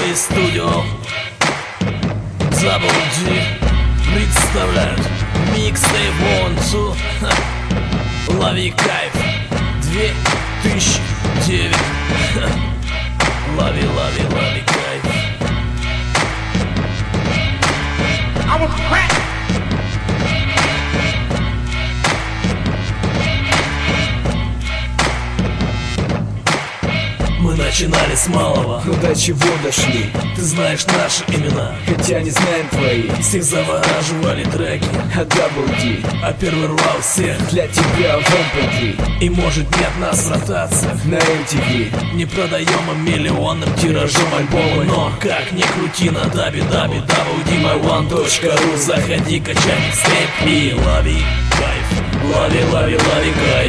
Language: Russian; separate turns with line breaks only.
Studio Double D представляют микстейп One-Two. Лови кайф 2009. Лови кайф. Мы начинали с малого,
но до чего дошли?
Ты знаешь наши имена,
хотя не знаем твои.
Всех завораживали треки,
а Double D,
а первый рвал всех
для тебя в MP3.
И может нет нас в ротациях
на MTV.
Не продаем им миллионным тиражом альбомы, но как ни крути на www.my1.ru заходи, качай микстейп и лови кайф. Лови кайф.